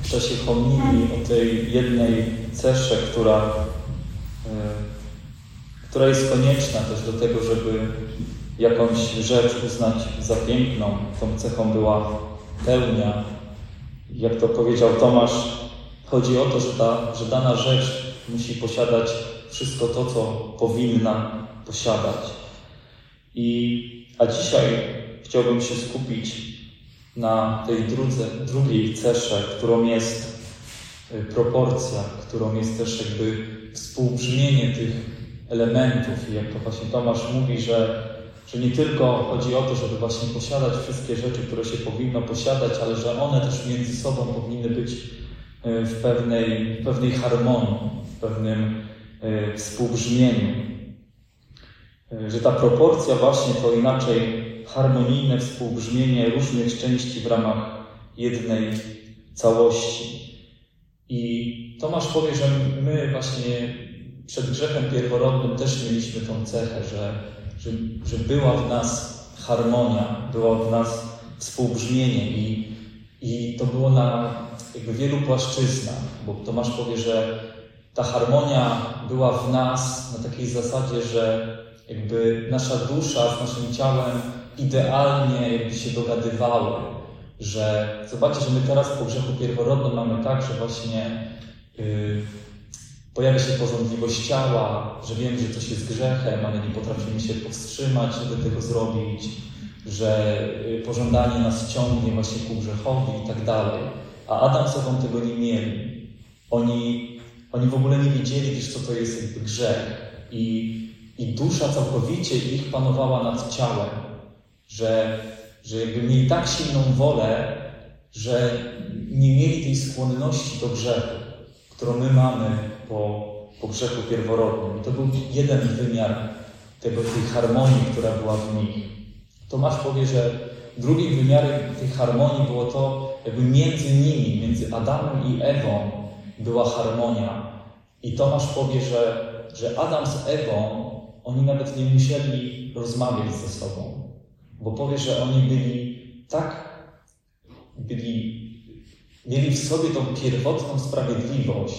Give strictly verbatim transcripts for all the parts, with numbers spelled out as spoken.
w czasie homilii o tej jednej cesze, która, yy, która jest konieczna też do tego, żeby jakąś rzecz uznać za piękną. Tą cechą była pełnia. Jak to powiedział Tomasz, chodzi o to, że, ta, że dana rzecz musi posiadać wszystko to, co powinna posiadać. I, a dzisiaj chciałbym się skupić na tej drudze, drugiej cesze, którą jest proporcja, którą jest też jakby współbrzmienie tych elementów. I jak to właśnie Tomasz mówi, że, że nie tylko chodzi o to, żeby właśnie posiadać wszystkie rzeczy, które się powinno posiadać, ale że one też między sobą powinny być w pewnej, w pewnej harmonii, w pewnym współbrzmieniu. Że ta proporcja właśnie to inaczej harmonijne współbrzmienie różnych części w ramach jednej całości. I Tomasz powie, że my właśnie przed grzechem pierworodnym też mieliśmy tą cechę, że, że, że była w nas harmonia, była w nas współbrzmienie i, i to było na jakby wielu płaszczyznach, bo Tomasz powie, że ta harmonia była w nas na takiej zasadzie, że jakby nasza dusza z naszym ciałem idealnie jakby się dogadywały, że zobaczcie, że my teraz po grzechu pierworodnym mamy tak, że właśnie yy, pojawia się pożądliwość ciała, że wiemy, że coś jest grzechem, ale nie potrafimy się powstrzymać, żeby tego zrobić, że yy, pożądanie nas ciągnie właśnie ku grzechowi i tak dalej. A Adam z Ewą tego nie mieli. Oni, oni w ogóle nie wiedzieli, wiesz, co to jest jakby grzech. I, i dusza całkowicie ich panowała nad ciałem. Że, że jakby mieli tak silną wolę, że nie mieli tej skłonności do grzechu, którą my mamy po, po grzechu pierworodnym. I to był jeden wymiar tego, tej harmonii, która była w nich. Tomasz powie, że drugim wymiarem tej harmonii było to, jakby między nimi, między Adamem i Ewą była harmonia. I Tomasz powie, że, że Adam z Ewą, oni nawet nie musieli rozmawiać ze sobą. Bo powie, że oni byli tak, byli, mieli w sobie tą pierwotną sprawiedliwość,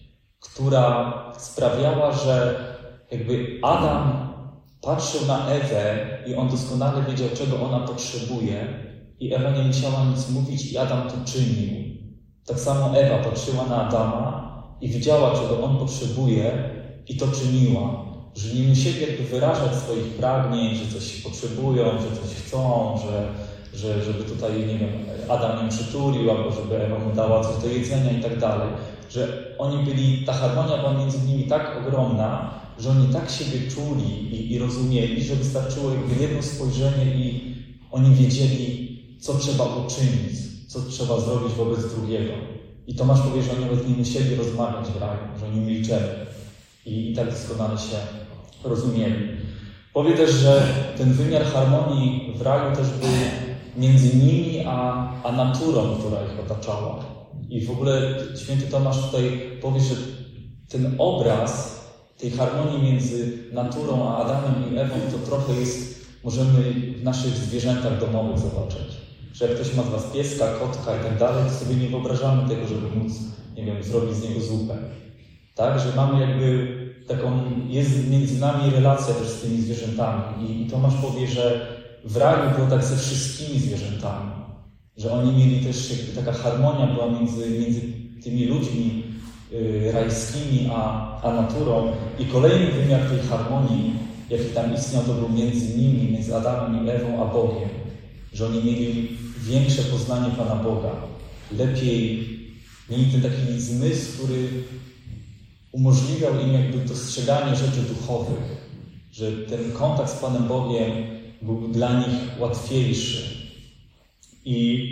która sprawiała, że jakby Adam patrzył na Ewę i on doskonale wiedział, czego ona potrzebuje i Ewa nie musiała nic mówić i Adam to czynił. Tak samo Ewa patrzyła na Adama i widziała, czego on potrzebuje i to czyniła. Że nie musieli jakby wyrażać swoich pragnień, że coś potrzebują, że coś chcą, że, że żeby tutaj, nie wiem, Adam ją przytulił, albo żeby Ewa mu dała coś do jedzenia i tak dalej. Że oni byli, ta harmonia była między nimi tak ogromna, że oni tak siebie czuli i, i rozumieli, że wystarczyło jakby jedno spojrzenie i oni wiedzieli, co trzeba uczynić, co trzeba zrobić wobec drugiego. I Tomasz powie, że oni nawet nie musieli rozmawiać w raju, że oni milczeli. I, i tak doskonale się rozumieli. Powie też, że ten wymiar harmonii w raju też był między nimi a, a naturą, która ich otaczała. I w ogóle święty Tomasz tutaj powie, że ten obraz tej harmonii między naturą a Adamem i Ewą to trochę jest, możemy w naszych zwierzętach domowych zobaczyć. Że jak ktoś ma z was pieska, kotka i tak dalej, to sobie nie wyobrażamy tego, żeby móc, nie wiem, zrobić z niego zupę. Tak, że mamy jakby taką, jest między nami relacja też z tymi zwierzętami. I, i Tomasz powie, że w raju było tak ze wszystkimi zwierzętami. Że oni mieli też, jakby taka harmonia była między, między tymi ludźmi yy, rajskimi a, a naturą. I kolejny wymiar tej harmonii, jaki tam istniał, to był między nimi, między Adamem i Ewą a Bogiem. Że oni mieli większe poznanie Pana Boga. Lepiej mieli ten taki zmysł, który umożliwiał im jakby dostrzeganie rzeczy duchowych, że ten kontakt z Panem Bogiem był dla nich łatwiejszy. I,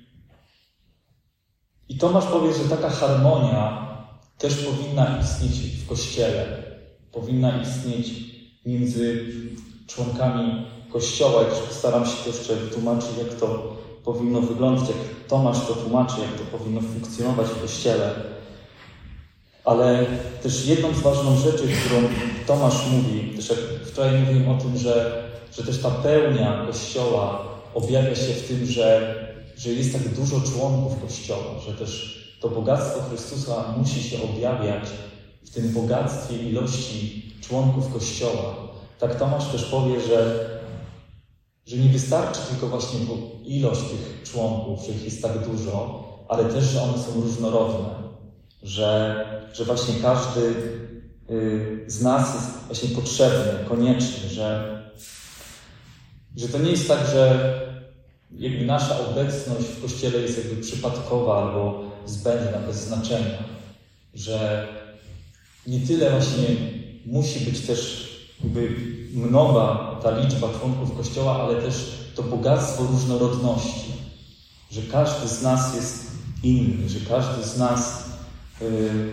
i Tomasz powie, że taka harmonia też powinna istnieć w Kościele. Powinna istnieć między członkami Kościoła. I postaram się to jeszcze wytłumaczyć, jak to powinno wyglądać, jak Tomasz to tłumaczy, jak to powinno funkcjonować w Kościele. Ale też jedną z ważnych rzeczy, którą Tomasz mówi, też jak wczoraj mówiłem o tym, że, że też ta pełnia Kościoła objawia się w tym, że że jest tak dużo członków Kościoła, że też to bogactwo Chrystusa musi się objawiać w tym bogactwie ilości członków Kościoła. Tak Tomasz też powie, że, że nie wystarczy tylko właśnie ilość tych członków, że ich jest tak dużo, ale też, że one są różnorodne, że, że właśnie każdy z nas jest właśnie potrzebny, konieczny, że, że to nie jest tak, że jakby nasza obecność w Kościele jest jakby przypadkowa albo zbędna, bez znaczenia, że nie tyle właśnie musi być też jakby mnoga ta liczba członków Kościoła, ale też to bogactwo różnorodności, że każdy z nas jest inny, że każdy z nas yy,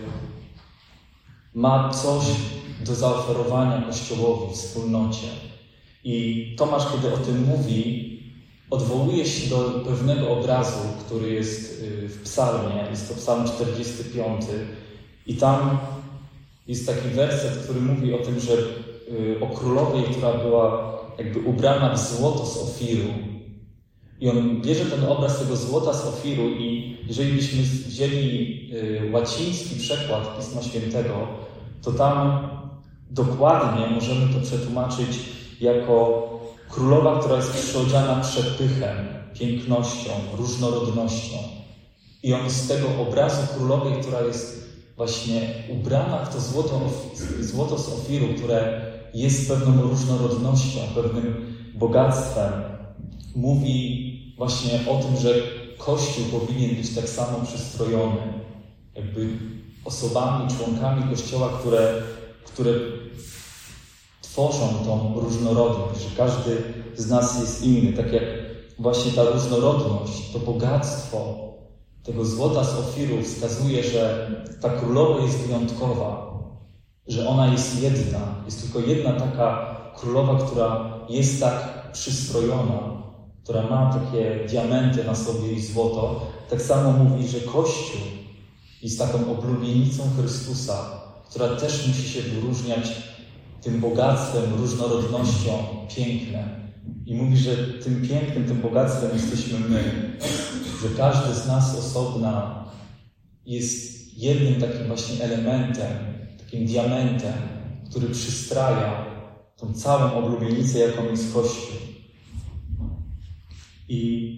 ma coś do zaoferowania Kościołowi, wspólnocie. I Tomasz, kiedy o tym mówi, odwołuje się do pewnego obrazu, który jest w psalmie, jest to psalm czterdziesty piąty. I tam jest taki werset, który mówi o tym, że o królowej, która była jakby ubrana w złoto z Ofiru. I on bierze ten obraz tego złota z Ofiru i jeżeli byśmy wzięli łaciński przekład Pisma Świętego, to tam dokładnie możemy to przetłumaczyć jako królowa, która jest przyodziana przepychem, pięknością, różnorodnością. I on z tego obrazu królowej, która jest właśnie ubrana w to złoto, złoto z Ofiru, które jest pewną różnorodnością, pewnym bogactwem, mówi właśnie o tym, że Kościół powinien być tak samo przystrojony, jakby osobami, członkami Kościoła, które, które tworzą tą różnorodność, że każdy z nas jest inny, tak jak właśnie ta różnorodność, to bogactwo tego złota z Ofiru wskazuje, że ta królowa jest wyjątkowa, że ona jest jedna, jest tylko jedna taka królowa, która jest tak przystrojona, która ma takie diamenty na sobie i złoto. Tak samo mówi, że Kościół jest taką oblubienicą Chrystusa, która też musi się wyróżniać tym bogactwem, różnorodnością, pięknem. I mówi, że tym pięknym, tym bogactwem jesteśmy my, że każdy z nas osobna jest jednym takim właśnie elementem, takim diamentem, który przystraja tą całą oblubienicę, jaką jest Kościół. I,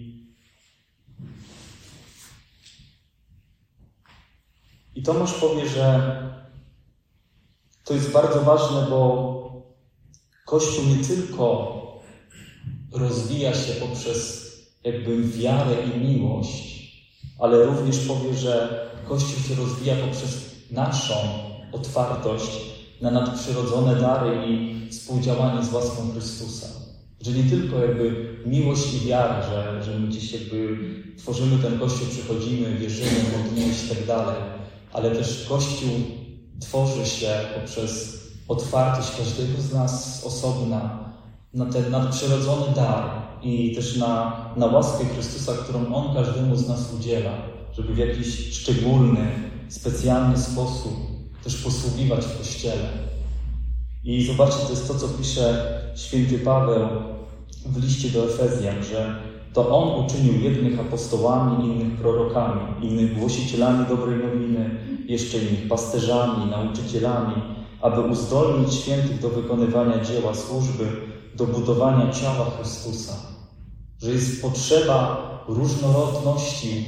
I Tomasz powie, że to jest bardzo ważne, bo Kościół nie tylko rozwija się poprzez jakby wiarę i miłość, ale również powie, że Kościół się rozwija poprzez naszą otwartość na nadprzyrodzone dary i współdziałanie z łaską Chrystusa. Że nie tylko jakby miłość i wiara, że, że my dziś jakby tworzymy ten Kościół, przychodzimy, wierzymy, modlimy się i tak dalej, ale też Kościół tworzy się poprzez otwartość każdego z nas z osobna na ten nadprzyrodzony dar i też na, na łaskę Chrystusa, którą On każdemu z nas udziela, żeby w jakiś szczególny, specjalny sposób też posługiwać w Kościele. I zobaczcie, to jest to, co pisze święty Paweł w liście do Efezjan, że to On uczynił jednych apostołami, innych prorokami, innych głosicielami dobrej nowiny, jeszcze innych pasterzami, nauczycielami, aby uzdolnić świętych do wykonywania dzieła służby, do budowania ciała Chrystusa. Że jest potrzeba różnorodności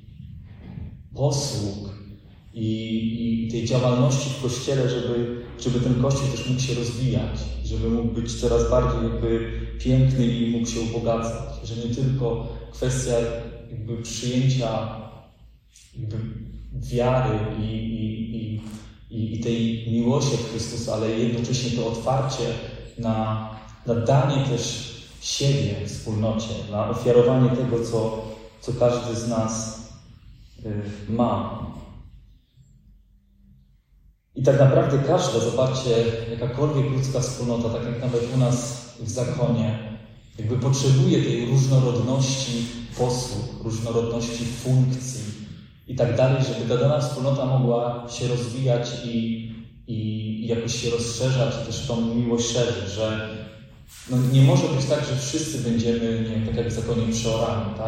posług i, i tej działalności w Kościele, żeby, żeby ten Kościół też mógł się rozwijać, żeby mógł być coraz bardziej jakby piękny i mógł się ubogacać. Że nie tylko kwestia jakby przyjęcia jakby wiary i, i, i, i tej miłości w Chrystusa, ale jednocześnie to otwarcie na, na danie też siebie w wspólnocie, na ofiarowanie tego, co, co każdy z nas y, ma. I tak naprawdę każda, zobaczcie, jakakolwiek ludzka wspólnota, tak jak nawet u nas w zakonie, jakby potrzebuje tej różnorodności posług, różnorodności funkcji i tak dalej, żeby ta dana wspólnota mogła się rozwijać i, i jakoś się rozszerzać i też tą miłość szerzyć, że no nie może być tak, że wszyscy będziemy, nie wiem, tak jak w zakonie przeorani, tak?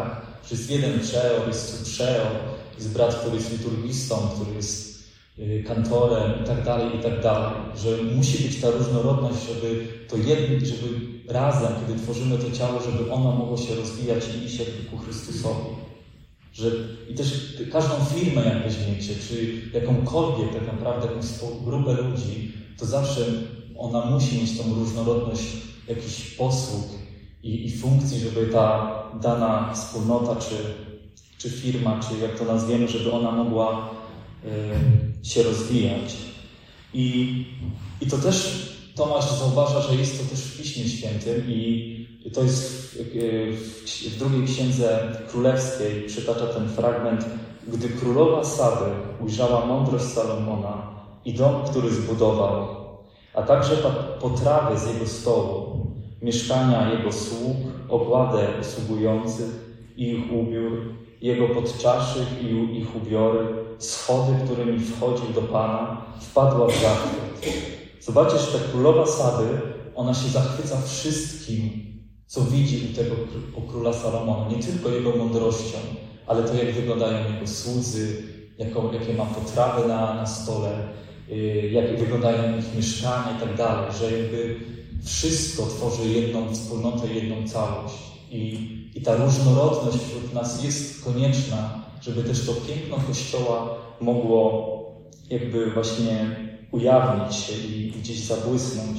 że jest jeden przeor, jest przeor, jest brat, który jest liturgistą, który jest kantorem i tak dalej, i tak dalej. Że musi być ta różnorodność, żeby to jedno, żeby razem, kiedy tworzymy to ciało, żeby ono mogło się rozwijać i iść jakby ku Chrystusowi. Że, I też każdą firmę, jak weźmiecie, czy jakąkolwiek tak naprawdę jakąś grupę ludzi, to zawsze ona musi mieć tą różnorodność jakichś posług i, i funkcji, żeby ta dana wspólnota, czy, czy firma, czy jak to nazwiemy, żeby ona mogła y, się rozwijać. I, I to też Tomasz zauważa, że jest to też w Piśmie Świętym i to jest w, w, w drugiej księdze królewskiej, przytacza ten fragment: gdy królowa Saby ujrzała mądrość Salomona i dom, który zbudował, a także potrawy z jego stołu, mieszkania jego sług, ogładę usługujących i ich ubiór, jego podczaszych i ich ubiory, schody, którymi wchodził do Pana, wpadła w zachwyt. Zobaczcie, że ta królowa Saby, ona się zachwyca wszystkim, co widzi u tego u króla Salomona. Nie tylko jego mądrością, ale to, jak wyglądają jego słudzy, jaką, jakie ma potrawy na, na stole, yy, jak wyglądają ich mieszkania i tak dalej, że jakby wszystko tworzy jedną wspólnotę, jedną całość. I, i ta różnorodność wśród nas jest konieczna, żeby też to piękno Kościoła mogło jakby właśnie ujawnić się i gdzieś zabłysnąć.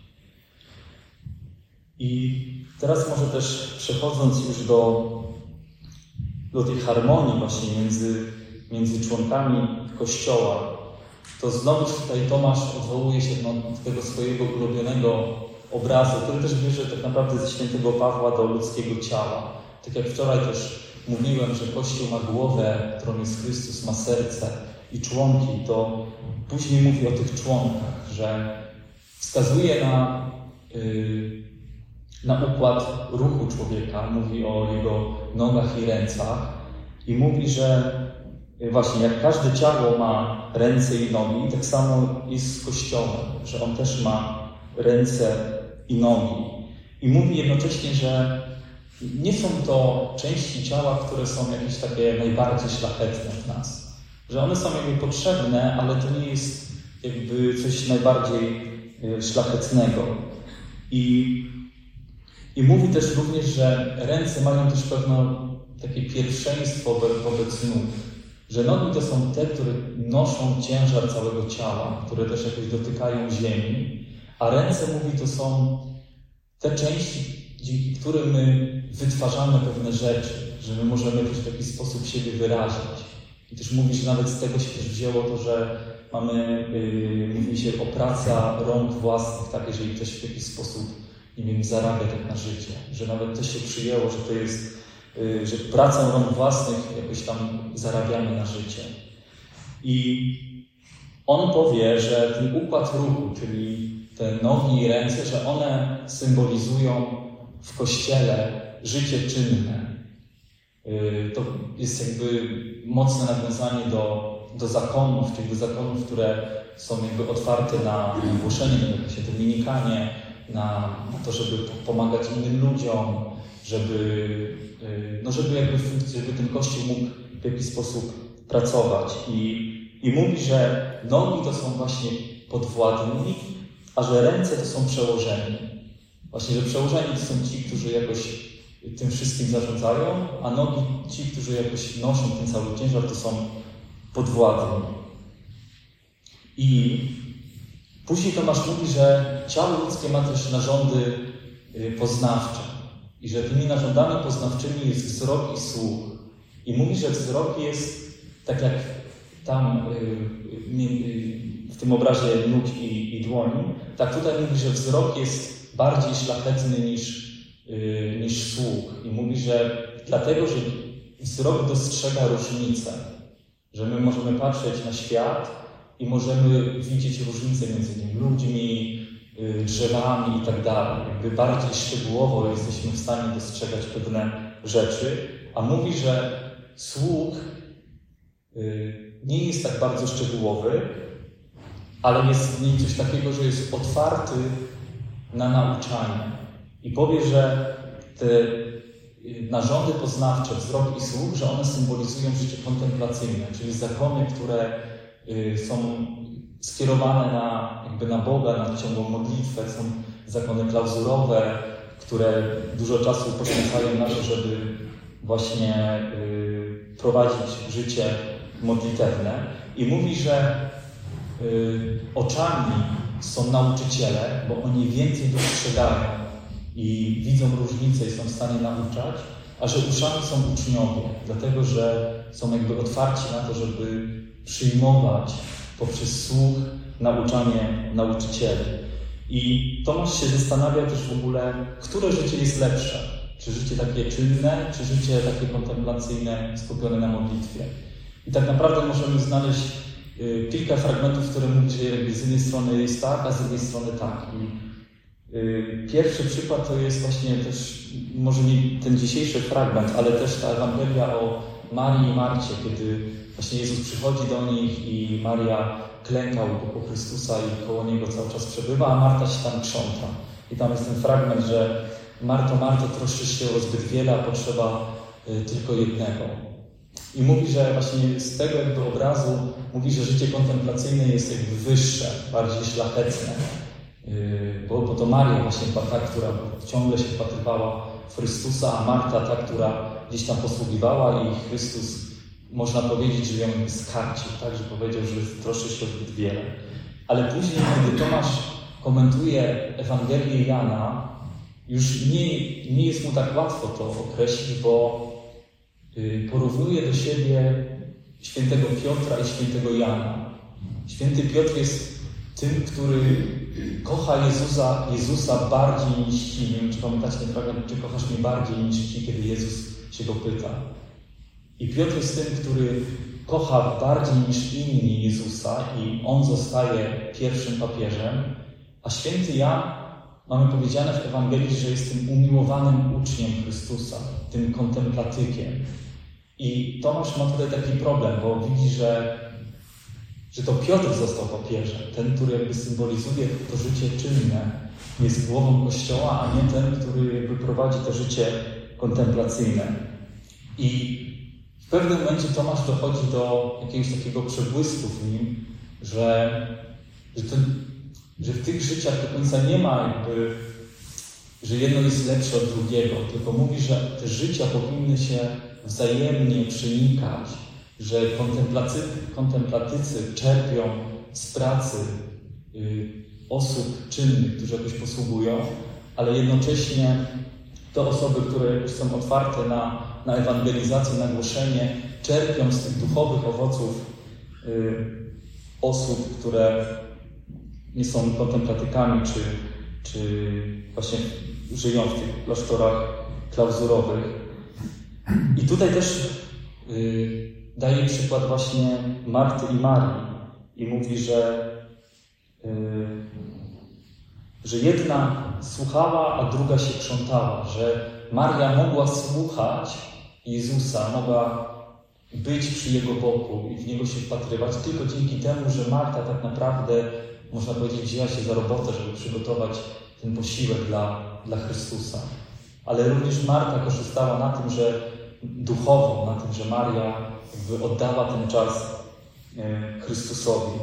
I teraz może też przechodząc już do, do tej harmonii właśnie między, między członkami Kościoła, to znowu tutaj Tomasz odwołuje się do tego swojego ulubionego obrazu, który też bierze tak naprawdę ze świętego Pawła do ludzkiego ciała. Tak jak wczoraj też mówiłem, że Kościół ma głowę, którą jest Chrystus, ma serce i członki, to później mówi o tych członkach, że wskazuje na, yy, na układ ruchu człowieka, mówi o jego nogach i rękach i mówi, że właśnie jak każde ciało ma ręce i nogi, tak samo jest z Kościołem, że on też ma ręce i nogi. I mówi jednocześnie, że nie są to części ciała, które są jakieś takie najbardziej szlachetne w nas. Że one są jakby potrzebne, ale to nie jest jakby coś najbardziej szlachetnego. I, i mówi też również, że ręce mają też pewne takie pierwszeństwo wobec nóg. Że nogi to są te, które noszą ciężar całego ciała, które też jakoś dotykają ziemi, a ręce, mówi, to są te części, dzięki którym my wytwarzamy pewne rzeczy, że my możemy też w jakiś sposób siebie wyrazić. I też mówi, że nawet z tego się też wzięło to, że mamy, yy, mówi się o praca rąk własnych, tak, jeżeli ktoś w jakiś sposób, nie wiem, zarabia tak na życie, że nawet to się przyjęło, że to jest, yy, że pracą rąk własnych jakoś tam zarabiamy na życie. I on powie, że ten układ ruchu, czyli te nogi i ręce, że one symbolizują w Kościele życie czynne. To jest jakby mocne nawiązanie do, do zakonów, czyli do zakonów, które są jakby otwarte na, na głoszenie, na się dominikanie, na, na to, żeby pomagać innym ludziom, żeby, no żeby, jakby, żeby ten Kościół mógł w jakiś sposób pracować. I, i mówi, że nogi to są właśnie podwładni, a że ręce to są przełożeni. Właśnie, że przełożeni to są ci, którzy jakoś tym wszystkim zarządzają, a nogi ci, którzy jakoś noszą ten cały ciężar, to są podwładni. I później Tomasz mówi, że ciało ludzkie ma też narządy poznawcze i że tymi narządami poznawczymi jest wzrok i słuch. I mówi, że wzrok jest tak jak tam w tym obrazie nóg i, i dłoni, tak tutaj mówi, że wzrok jest bardziej szlachetny niż, yy, niż słuch. I mówi, że dlatego, że wzrok dostrzega różnicę, że my możemy patrzeć na świat i możemy widzieć różnice między nim, ludźmi, yy, drzewami i tak dalej. Jakby bardziej szczegółowo jesteśmy w stanie dostrzegać pewne rzeczy, a mówi, że słuch yy, nie jest tak bardzo szczegółowy, ale jest w nim coś takiego, że jest otwarty na nauczanie. I powie, że te, narządy poznawcze, wzrok i słuch, że one symbolizują życie kontemplacyjne, czyli zakony, które są skierowane na, jakby na Boga, na ciągłą modlitwę, są zakony klauzurowe, które dużo czasu poświęcają na to, żeby właśnie y, prowadzić życie modlitewne. I mówi, że y, oczami są nauczyciele, bo oni więcej dostrzegają i widzą różnice i są w stanie nauczać, a że uszami są uczniowie, dlatego że są jakby otwarci na to, żeby przyjmować poprzez słuch nauczanie nauczycieli. I Tomasz się zastanawiał też w ogóle, które życie jest lepsze. Czy życie takie czynne, czy życie takie kontemplacyjne, skupione na modlitwie. I tak naprawdę możemy znaleźć y, kilka fragmentów, które mówią, że jakby z jednej strony jest tak, a z drugiej strony tak. I, y, pierwszy przykład to jest właśnie też, może nie ten dzisiejszy fragment, ale też ta Ewangelia o Marii i Marcie, kiedy właśnie Jezus przychodzi do nich i Maria klęka u boku Chrystusa i koło Niego cały czas przebywa, a Marta się tam krząta. I tam jest ten fragment, że Marto, Marto, troszczysz się o zbyt wiele, a potrzeba y, tylko jednego. I mówi, że właśnie z tego jakby obrazu mówi, że życie kontemplacyjne jest jakby wyższe, bardziej szlachetne. Yy, bo, bo to Maria właśnie była ta, która ciągle się wpatrywała w Chrystusa, a Marta ta, która gdzieś tam posługiwała i Chrystus, można powiedzieć, że ją skarcił, tak, że powiedział, że troszczy się o zbyt wiele. Ale później, kiedy Tomasz komentuje Ewangelię Jana, już nie, nie jest mu tak łatwo to określić, bo yy, porównuje do siebie świętego Piotra i świętego Jana. Święty Piotr jest tym, który kocha Jezusa, Jezusa bardziej niż ci. Nie wiem, czy pamiętacie ten fragment, czy kochasz mnie bardziej niż ci, kiedy Jezus się go pyta. I Piotr jest tym, który kocha bardziej niż inni Jezusa i on zostaje pierwszym papieżem, a święty Jan, mamy powiedziane w Ewangelii, że jest tym umiłowanym uczniem Chrystusa, tym kontemplatykiem. I Tomasz ma tutaj taki problem, bo widzi, że, że to Piotr został papieżem, ten, który jakby symbolizuje to życie czynne, jest głową Kościoła, a nie ten, który jakby prowadzi to życie kontemplacyjne. I w pewnym momencie Tomasz dochodzi do jakiegoś takiego przebłysku w nim, że, że, to, że w tych życiach do końca nie ma jakby, że jedno jest lepsze od drugiego, tylko mówi, że te życia powinny się wzajemnie przenikać, że kontemplatycy, kontemplatycy czerpią z pracy y, osób czynnych, którzy jakoś posługują, ale jednocześnie te osoby, które jakoś są otwarte na, na ewangelizację, na głoszenie, czerpią z tych duchowych owoców y, osób, które nie są kontemplatykami, czy, czy właśnie żyją w tych klasztorach klauzurowych. I tutaj też y, daje przykład właśnie Marty i Marii i mówi, że, y, że jedna słuchała, a druga się krzątała, że Maria mogła słuchać Jezusa, mogła być przy Jego boku i w Niego się wpatrywać tylko dzięki temu, że Marta tak naprawdę, można powiedzieć, wzięła się za robotę, żeby przygotować ten posiłek dla, dla Chrystusa. Ale również Marta korzystała na tym, że duchowo, na tym, że Maria jakby oddała ten czas Chrystusowi.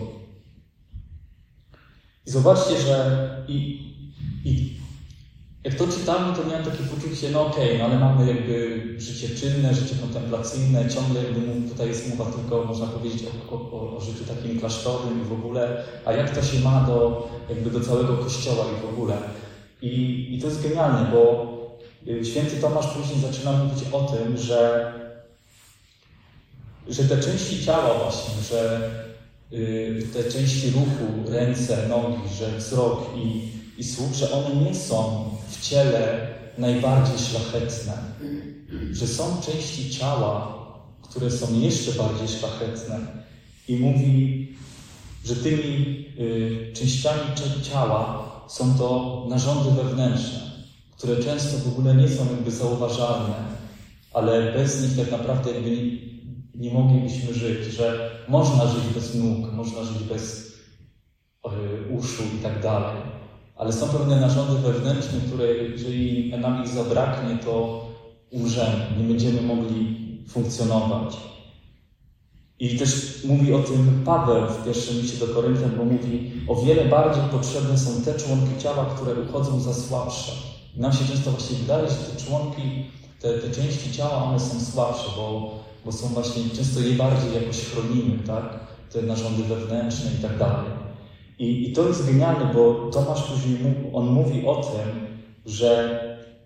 I zobaczcie, że i, i jak to czytamy, to miałem takie poczucie, no okej, okay, no ale mamy jakby życie czynne, życie kontemplacyjne, ciągle jakby tutaj jest mowa tylko, można powiedzieć, o, o, o życiu takim klasztornym i w ogóle, a jak to się ma do, jakby do całego Kościoła i w ogóle. I, i to jest genialne, bo święty Tomasz później zaczyna mówić o tym, że, że te części ciała właśnie, że y, te części ruchu, ręce, nogi, że wzrok i, i słuch, że one nie są w ciele najbardziej szlachetne. Że są części ciała, które są jeszcze bardziej szlachetne. I mówi, że tymi y, częściami ciała są to narządy wewnętrzne, które często w ogóle nie są jakby zauważalne, ale bez nich tak naprawdę jakby nie, nie moglibyśmy żyć, że można żyć bez nóg, można żyć bez y, uszu i tak dalej. Ale są pewne narządy wewnętrzne, które jeżeli nam ich zabraknie, to umrzemy, nie będziemy mogli funkcjonować. I też mówi o tym Paweł w pierwszym liście do Koryntian, bo mówi, o wiele bardziej potrzebne są te członki ciała, które uchodzą za słabsze. I nam się często właśnie wydaje, że te członki, te, te części ciała, one są słabsze, bo, bo są właśnie, często je bardziej jakoś chronimy, tak? Te narządy wewnętrzne i tak dalej. I, I to jest genialne, bo Tomasz później mu, on mówi o tym, że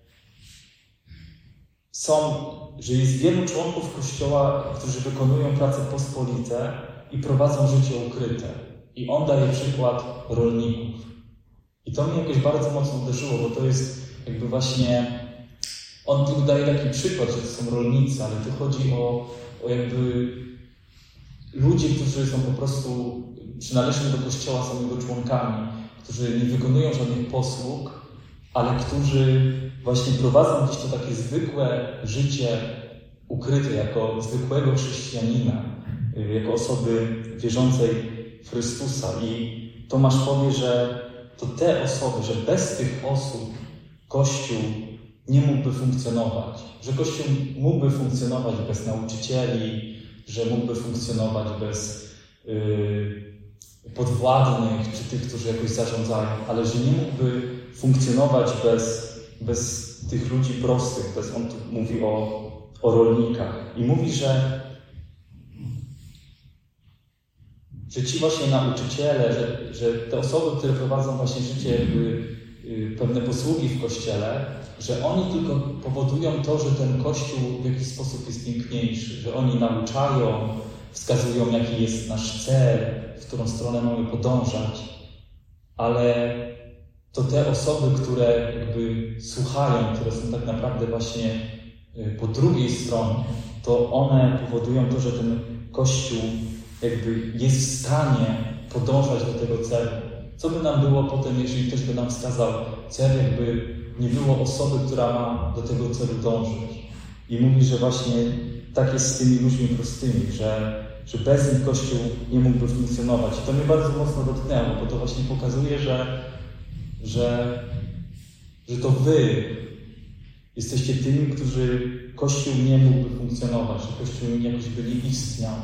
są, że jest wielu członków Kościoła, którzy wykonują pracę pospolite i prowadzą życie ukryte. I on daje przykład rolników. I to mnie jakoś bardzo mocno uderzyło, bo to jest jakby właśnie, on tu daje taki przykład, że to są rolnicy, ale tu chodzi o, o jakby ludzie, którzy są po prostu przynależni do Kościoła, są jego członkami, którzy nie wykonują żadnych posług, ale którzy właśnie prowadzą gdzieś to takie zwykłe życie ukryte jako zwykłego chrześcijanina, jako osoby wierzącej w Chrystusa. I Tomasz powie, że to te osoby, że bez tych osób Kościół nie mógłby funkcjonować, że Kościół mógłby funkcjonować bez nauczycieli, że mógłby funkcjonować bez yy, podwładnych, czy tych, którzy jakoś zarządzają, ale że nie mógłby funkcjonować bez, bez tych ludzi prostych. To jest, on tu mówi o, o rolnikach. I mówi, że, że ci właśnie nauczyciele, że, że te osoby, które prowadzą właśnie życie, jakby, yy, pewne posługi w Kościele, że oni tylko powodują to, że ten Kościół w jakiś sposób jest piękniejszy, że oni nauczają, wskazują, jaki jest nasz cel, w którą stronę mamy podążać, ale to te osoby, które jakby słuchają, które są tak naprawdę właśnie po drugiej stronie, to one powodują to, że ten Kościół jakby jest w stanie podążać do tego celu. Co by nam było potem, jeżeli ktoś by nam wskazał cel, jakby nie było osoby, która ma do tego celu dążyć. I mówi, że właśnie tak jest z tymi ludźmi prostymi, że, że bez nich Kościół nie mógłby funkcjonować. I to mnie bardzo mocno dotknęło, bo to właśnie pokazuje, że, że, że to wy jesteście tymi, którzy Kościół nie mógłby funkcjonować, że Kościół jakoś by nie istniał,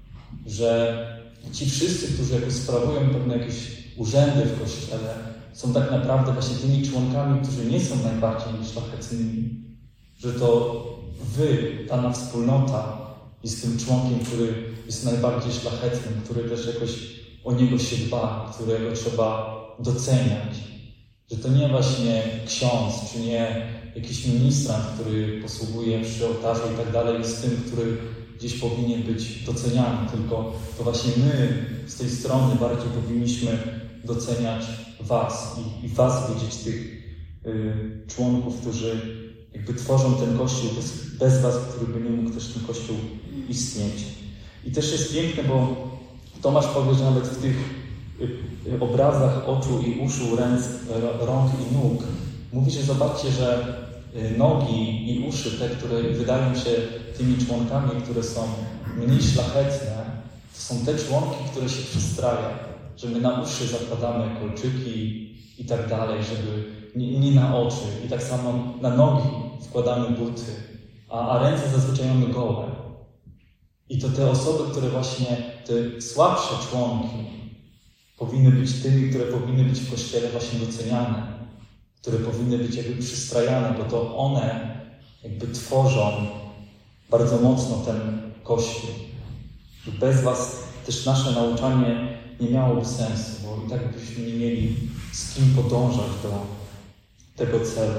że ci wszyscy, którzy jakoś sprawują pewne jakieś urzędy w Kościele, są tak naprawdę właśnie tymi członkami, którzy nie są najbardziej szlachetnymi, że to wy, Pana wspólnota, jest tym członkiem, który jest najbardziej szlachetnym, który też jakoś o niego się dba, którego trzeba doceniać. Że to nie właśnie ksiądz, czy nie jakiś ministrant, który posługuje przy ołtarzu i tak dalej, jest tym, który gdzieś powinien być doceniany, tylko to właśnie my z tej strony bardziej powinniśmy doceniać was i, i was widzieć tych y, członków, którzy jakby tworzą ten Kościół, bez, bez was, który by nie mógł też ten Kościół istnieć. I też jest piękne, bo Tomasz powie, że nawet w tych y, y, obrazach oczu i uszu, ręc, rąk i nóg mówi, że zobaczcie, że y, nogi i uszy, te, które wydają się tymi członkami, które są mniej szlachetne, to są te członki, które się przystrają, że my na uszy zakładamy kolczyki i tak dalej, żeby nie, nie na oczy. I tak samo na nogi wkładamy buty, a, a ręce zazwyczaj mamy gołe. I to te osoby, które właśnie, te słabsze członki powinny być tymi, które powinny być w Kościele właśnie doceniane, które powinny być jakby przystrajane, bo to one jakby tworzą bardzo mocno ten Kościół. Że bez was też nasze nauczanie nie miałoby sensu, bo i tak byśmy nie mieli z kim podążać do tego celu.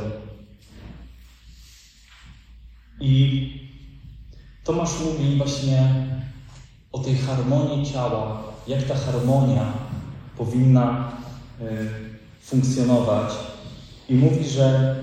I Tomasz mówi właśnie o tej harmonii ciała, jak ta harmonia powinna y, funkcjonować. I mówi, że,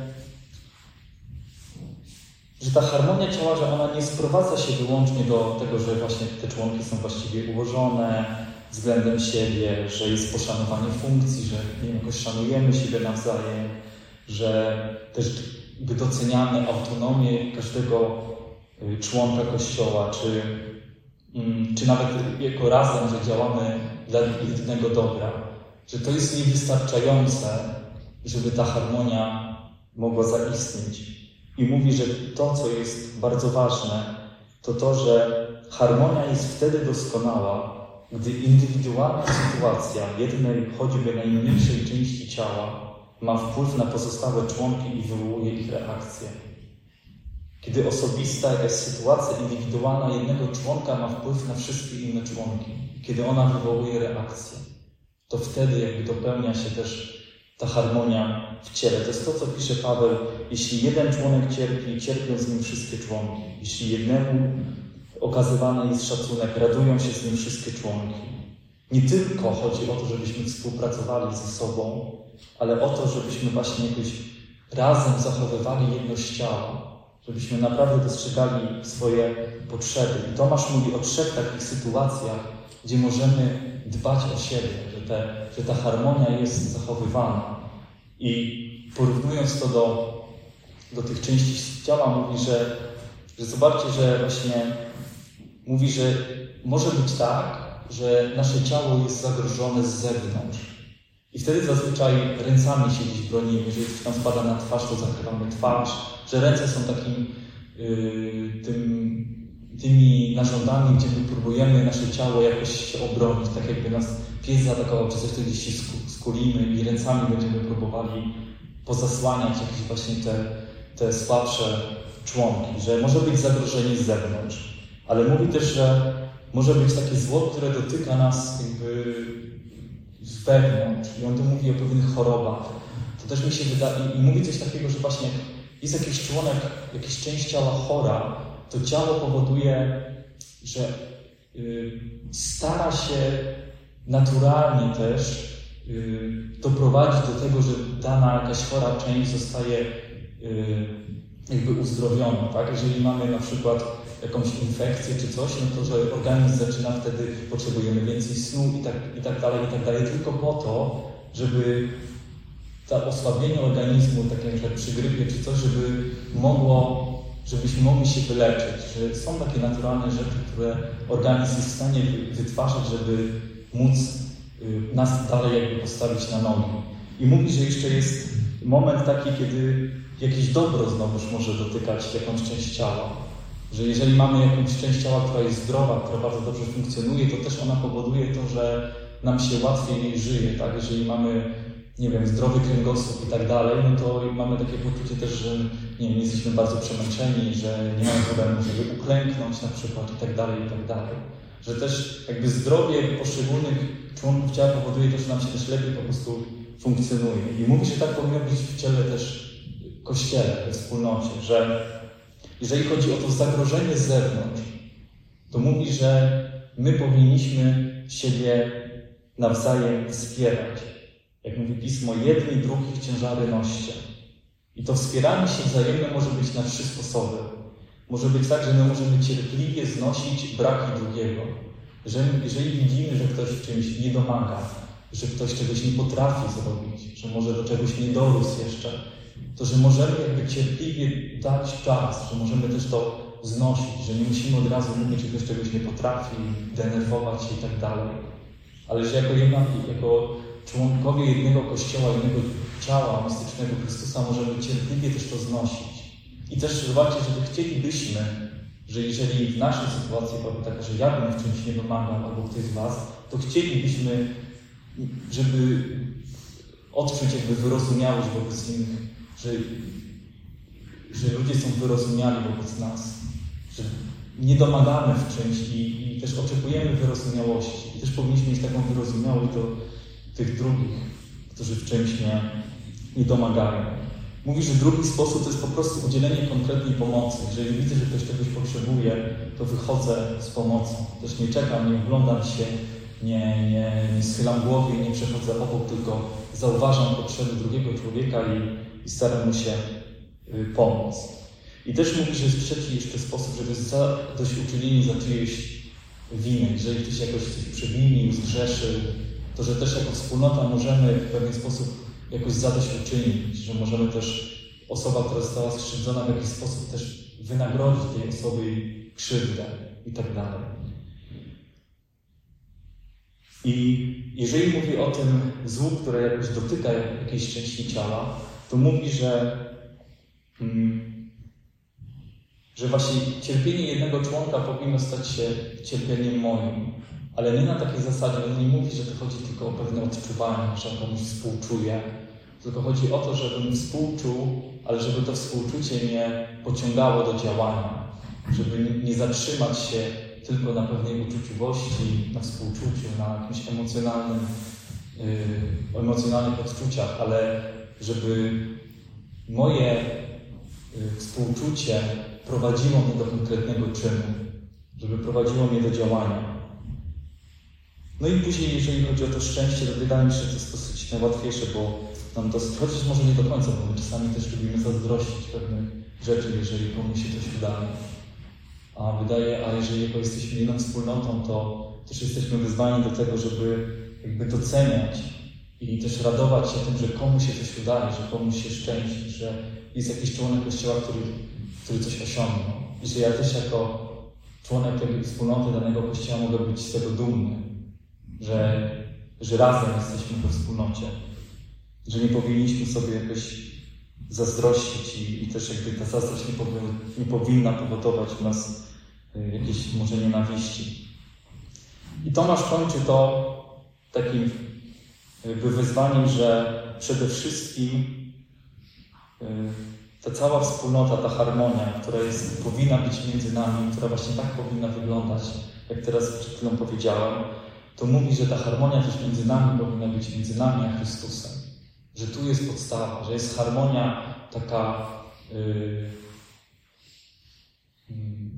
że ta harmonia ciała, że ona nie sprowadza się wyłącznie do tego, że właśnie te członki są właściwie ułożone względem siebie, że jest poszanowanie funkcji, że nie wiem, jakoś szanujemy siebie nawzajem, że też by doceniamy autonomię każdego członka Kościoła, czy, czy nawet jako razem, że działamy dla jedynego dobra. Że to jest niewystarczające, żeby ta harmonia mogła zaistnieć. I mówi, że to, co jest bardzo ważne, to to, że harmonia jest wtedy doskonała, gdy indywidualna sytuacja jednej, choćby najmniejszej części ciała ma wpływ na pozostałe członki i wywołuje ich reakcję. Kiedy osobista jakaś sytuacja indywidualna jednego członka ma wpływ na wszystkie inne członki, kiedy ona wywołuje reakcję, to wtedy jakby dopełnia się też ta harmonia w ciele. To jest to, co pisze Paweł. Jeśli jeden członek cierpi, cierpią z nim wszystkie członki. Jeśli jednemu okazywany jest szacunek, radują się z nim wszystkie członki. Nie tylko chodzi o to, żebyśmy współpracowali ze sobą, ale o to, żebyśmy właśnie jakoś razem zachowywali jedność ciała. Żebyśmy naprawdę dostrzegali swoje potrzeby. I Tomasz mówi o trzech takich sytuacjach, gdzie możemy dbać o siebie, że, te, że ta harmonia jest zachowywana. I porównując to do, do tych części ciała, mówi, że, że zobaczcie, że właśnie mówi, że może być tak, że nasze ciało jest zagrożone z zewnątrz. I wtedy zazwyczaj ręcami się gdzieś bronimy. Jeżeli coś tam spada na twarz, to zakrywamy twarz. Że ręce są takim yy, tym, tymi narządami, gdzie my próbujemy nasze ciało jakoś się obronić. Tak jakby nas pies zaatakował, czy coś, to gdzieś się skulimy i ręcami będziemy próbowali pozasłaniać jakieś właśnie te, te słabsze członki. Że może być zagrożenie z zewnątrz. Ale mówi też, że może być takie zło, które dotyka nas jakby z wewnątrz. I on tu mówi o pewnych chorobach. To też mi się wydaje, i mówi coś takiego, że właśnie jak jest jakiś członek, jakaś część ciała chora, to ciało powoduje, że y, stara się naturalnie też y, doprowadzić do tego, że dana jakaś chora część zostaje y, jakby uzdrowiona. Tak? Jeżeli mamy na przykład jakąś infekcję czy coś, no to że organizm zaczyna wtedy, potrzebujemy więcej snu i tak, i tak dalej, i tak dalej, tylko po to, żeby to osłabienie organizmu, tak jak przy grypie czy coś, żeby mogło, żebyśmy mogli się wyleczyć, że są takie naturalne rzeczy, które organizm jest w stanie wytwarzać, żeby móc y, nas dalej jakby postawić na nogi. I mówi, że jeszcze jest moment taki, kiedy jakieś dobro znowuż może dotykać jakąś część ciała. Że jeżeli mamy jakąś część ciała, która jest zdrowa, która bardzo dobrze funkcjonuje, to też ona powoduje to, że nam się łatwiej żyje, tak? Jeżeli mamy, nie wiem, zdrowy kręgosłup i tak dalej, no to mamy takie poczucie też, że nie wiem, jesteśmy bardzo przemęczeni, że nie mamy problemu, żeby uklęknąć na przykład i tak dalej, i tak dalej. Że też jakby zdrowie poszczególnych członków ciała powoduje to, że nam się też lepiej po prostu funkcjonuje. I mówi, że tak powinno być w ciele też Kościele, we wspólnocie, że jeżeli chodzi o to zagrożenie z zewnątrz, to mówi, że my powinniśmy siebie nawzajem wspierać. Jak mówi Pismo, jedni drugich ciężary noście. I to wspieranie się wzajemne może być na trzy sposoby. Może być tak, że my możemy cierpliwie znosić braki drugiego. Że jeżeli widzimy, że ktoś w czymś nie domaga, że ktoś czegoś nie potrafi zrobić, że może do czegoś nie dorósł jeszcze, to że możemy jakby cierpliwie dać czas, że możemy też to znosić, że nie musimy od razu mówić, że ktoś czegoś nie potrafi, denerwować się i tak dalej. Ale że jako, jedna, jako członkowie jednego Kościoła, jednego ciała mistycznego Chrystusa możemy cierpliwie też to znosić. I też zobaczcie, że chcielibyśmy, że jeżeli w naszej sytuacji byłaby taka, że ja bym w czymś nie domagał, albo ktoś z Was, to chcielibyśmy, żeby odczuć jakby wyrozumiałość wobec innych, że, że ludzie są wyrozumiali wobec nas, że nie domagamy w czymś i, i też oczekujemy wyrozumiałości. I też powinniśmy mieć taką wyrozumiałość do tych drugich, którzy w czymś nie, nie domagają. Mówi, że drugi sposób to jest po prostu udzielenie konkretnej pomocy. Jeżeli widzę, że ktoś czegoś potrzebuje, to wychodzę z pomocą. Też nie czekam, nie oglądam się, nie, nie, nie schylam głowy i nie przechodzę obok, tylko zauważam potrzeby drugiego człowieka i, i staram mu się y, pomóc. I też mówi, że jest trzeci jeszcze sposób, że to jest zadośćuczynienie za czyjeś winy. Jeżeli ktoś jakoś coś przewinił, zgrzeszył, to że też jako wspólnota możemy w pewien sposób jakoś zadośćuczynić, że możemy też osoba, która została skrzywdzona w jakiś sposób też wynagrodzić tej osoby krzywdę i tak dalej. I jeżeli mówi o tym złu, które jakoś dotyka jakiejś części ciała, to mówi, że, że właśnie cierpienie jednego członka powinno stać się cierpieniem moim. Ale nie na takiej zasadzie, on nie mówi, że to chodzi tylko o pewne odczuwanie, że on komuś współczuje. Tylko chodzi o to, żebym współczuł, ale żeby to współczucie mnie pociągało do działania. Żeby nie zatrzymać się tylko na pewnej uczuciowości, na współczuciu, na jakimś emocjonalnym, yy, emocjonalnych odczuciach, ale żeby moje yy, współczucie prowadziło mnie do konkretnego czynu, żeby prowadziło mnie do działania. No i później, jeżeli chodzi o to szczęście, to wydaje mi się, że to jest dosyć najłatwiejsze, bo nam to, chociaż może nie do końca, bo my czasami też lubimy zazdrościć pewnych rzeczy, jeżeli komuś się coś udaje. A wydaje, a jeżeli jako jesteśmy jedną wspólnotą, to też jesteśmy wyzwani do tego, żeby jakby doceniać i też radować się tym, że komuś się coś udaje, że komuś się szczęści, że jest jakiś członek Kościoła, który, który coś osiągnął. I że ja też jako członek tej wspólnoty danego Kościoła mogę być z tego dumny, że, że razem jesteśmy we wspólnocie, że nie powinniśmy sobie jakoś zazdrościć i, i też jakby ta zazdrość nie, powi nie powinna powodować w nas y, jakiejś może nienawiści. I Tomasz kończy to takim jakby wyzwaniem, że przede wszystkim y, ta cała wspólnota, ta harmonia, która jest, powinna być między nami, która właśnie tak powinna wyglądać, jak teraz przed chwilą powiedziałem, to mówi, że ta harmonia też między nami powinna być między nami a Chrystusem. Że tu jest podstawa, że jest harmonia taka yy, yy,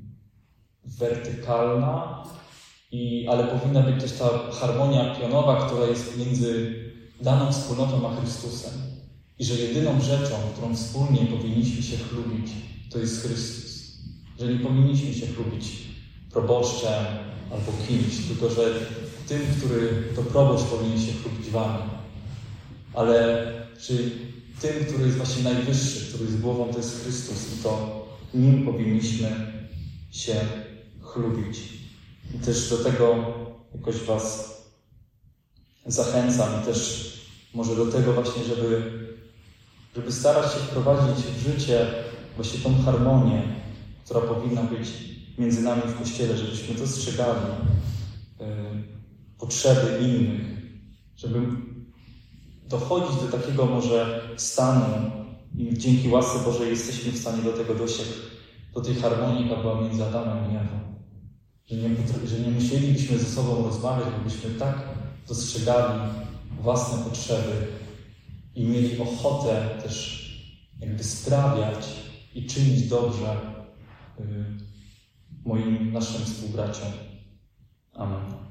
wertykalna, i, ale powinna być też ta harmonia pionowa, która jest między daną wspólnotą a Chrystusem. I że jedyną rzeczą, którą wspólnie powinniśmy się chlubić, to jest Chrystus. Że nie powinniśmy się chlubić proboszczem albo kimś, tylko że tym, który to proboszcz powinien się chlubić wami. Ale czy tym, który jest właśnie najwyższy, który jest głową, to jest Chrystus i to nim powinniśmy się chlubić. I też do tego jakoś was zachęcam i też może do tego właśnie, żeby, żeby starać się wprowadzić w życie właśnie tą harmonię, która powinna być między nami w Kościele, żebyśmy dostrzegali yy, potrzeby innych, żeby dochodzić do takiego może stanu i dzięki łasce Bożej jesteśmy w stanie do tego dojść, do tej harmonii, jaka była między Adamem i Ewą. Że nie, że nie musielibyśmy ze sobą rozmawiać, bo byśmy tak dostrzegali własne potrzeby i mieli ochotę też jakby sprawiać i czynić dobrze y, moim, naszym współbraciom. Amen.